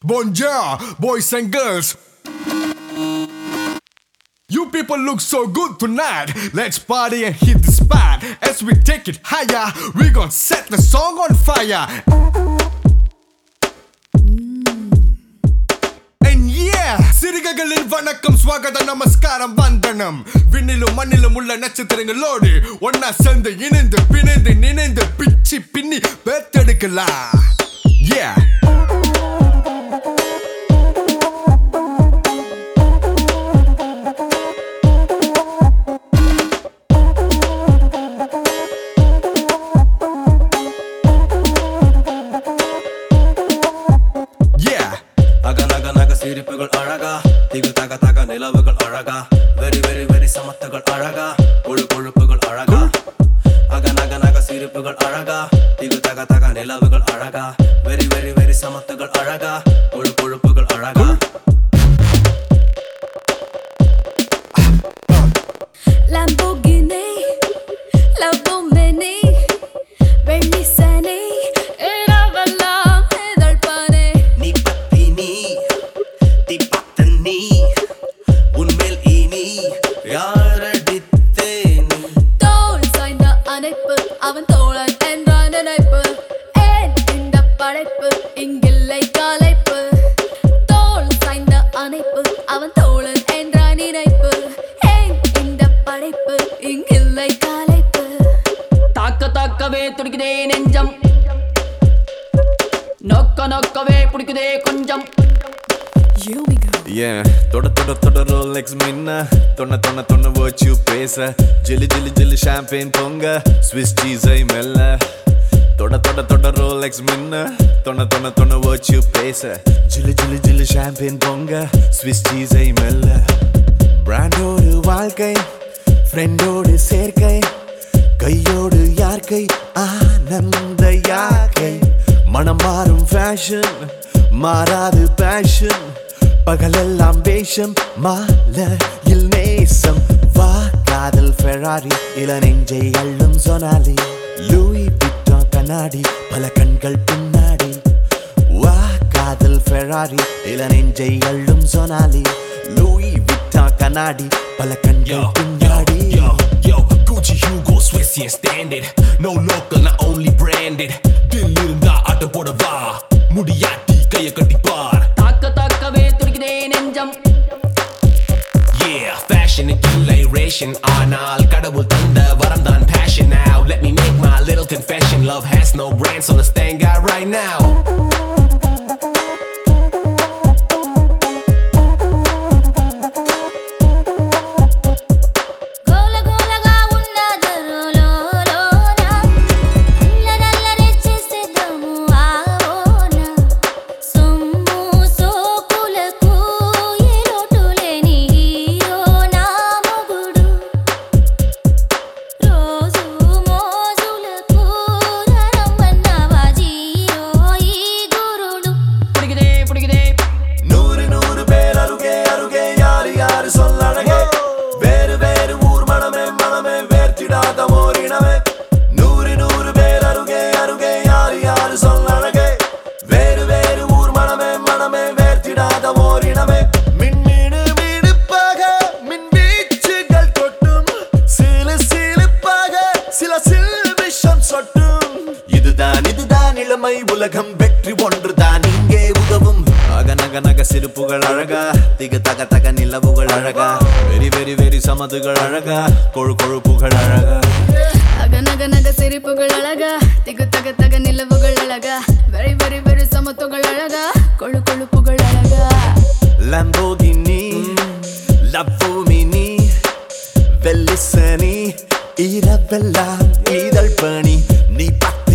Bonjour, boys and girls. You people look so good tonight. Let's party and hit the spot. As we take it higher, we gon' set the song on fire. And yeah, சிறுகைகளில் வணக்கம் ஸ்வாகத நமஸ்காரம் வந்தனம். விண்ணிலும் மண்ணிலும் உள்ள நட்சத்திரங்களோடு ஒன்னா சேர்ந்து இணைந்து பிணைந்து நினைந்து பிச்சி பின்னி பேத்தெடுக்கலாம். Yeah. சிரிப்புகள் அழகா திகு தக தக நிலவுகள் அழகா வெரி வெரி வெரி சமத்துகள் அழகா கொழு கொழுப்புகள் அழகா அக நக நக சிரிப்புகள் அழகா திகு தக தக நிலவுகள் அழகா வெரி வெரி வெரி சமத்துகள் அழகா கொழு கொழுப்புகள் அழகா Lamborghini, Lamborghini, வெள்ளிசனி இரவெல்லாம் இதழ்பானே நீ பத்தி நீ பத்த நீ உன்மேல் இனி யாரடித்தேன் தோள் சாய்ந்த அணைப்பு அவன் தோழன் என்ற நினைப்பு ஏன் இந்த படைப்பு இங்கில்லை கலைப்பு தோள் சாய்ந்த அணைப்பு அவன் தோழன் என்ற நினைப்பு ஏன் இந்த படைப்பு இங்கில்லை கலைப்பு தாக்க தாக்கவே துடிக்குதே நெஞ்சம் நோக்க நோக்கவே பிடிக்குதே கொஞ்சம் Here we go. Yeah, தொட Rolex மின்ன தொன்ன வச்சு பேச ஜிலி ஷாம்பேன் பொங்க ஸ்விஸ் சீஸை மெல்ல தொட Rolex மின்ன தொன்ன வச்சு பேச ஜிலி ஷாம்பேன் பொங்க ஸ்விஸ் சீஸை மெல்ல பிராண்டோடு வாழ்க்கை ஃப்ரெண்டோடு சேர்க்கை கையோடு யார்கை ஆனந்த யாக்கை மனம் மாறும் ஃபேஷன் மாறாது பேஷன் பகலெல்லாம் வேஷம் மாலையில் நேசம் வா காதல் ஃபெராரி இள நெஞ்சை அள்ளும் சொனாலி லூயி விட்டான் கண்ணாடி பல கண்கள் பின்னாடி வா காதல் ஃபெராரி இள நெஞ்சை அள்ளும் சொனாலி லூயி விட்டான் கண்ணாடி பல கண்கள் பின்னாடி Yo, Gucci, Hugo, Swiss, yeah, standard. No local, not only branded. Dill இருந்தா ஆட்ட போடவா முடியாட்டி கைய கட்டி பார். தாக்க தாக்கவே துடிக்குதே நெஞ்சம் Yeah, fashion இல்லை ration ஆனால் கடவுள் தந்த வரம் தான் passion now. Let me make my little confession. Love has no brand, so let's thank God right now. గోల గోలగా ఉన్నదరు లోలోన నల్లనల్లనే చేసేద్దాము ఆవోన సొమ్ము సోకులకు ఏ లోటు లేని హీరో నా మొగుడు రోజు మోజులకు రమ్మన్నవా జీరో ఈ గురుడు பிடிக்குதே நூறு பேர் அருகே யாரு சொல்லழகே வேறு ஊர் மனமே வேர்த்திடாத ஓரினமே நூறு பேர் அருகே யாரு சொல்லழகே வேறு ஊர் மனமே வேர்த்திடாத ஓரினமே மின்மிடுப்பாக மின்வீச்சுகள் கொட்டும் சிலுப்பாக சில சில்விஷம் சொட்டும் இதுதான் இளமை உலகம் வெற்றி ஒன்றுதான் இங்கே உதவும் நக சிரிப்புகள் அழகா திக தக நிலவுகள் அழகா வெரி சமதுகள் அழகா கொழுப்புகள் அழகா நக சிரிப்புகள் அழகா திகு தக நிலவுகள் அழகா வெரி சமத்துகள் அழகா கொழுப்புகள் அழகா Lamborghini Lamborghini வெள்ளிசனி இரவெல்லாம் இதழ் பணி நீ பத்து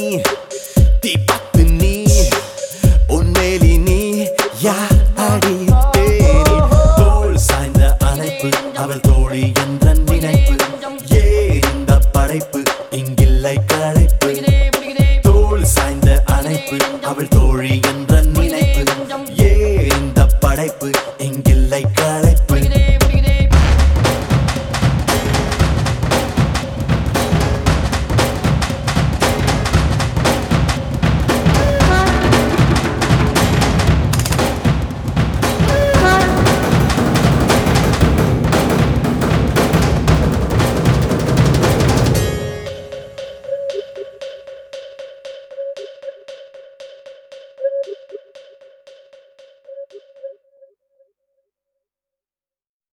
நீ உன்மேலி நீ யாடி தேனி தோள் சாய்ந்த அணைப்பு அவள் தோழி என்ற நினைப்பு ஏ இந்த படைப்பு இங்கில்லை களைப்பு தோள் சாய்ந்த அணைப்பு அவள் தோழி என்ற நினைப்பு ஏ இந்த படைப்பு இங்கில்லை களைப்பு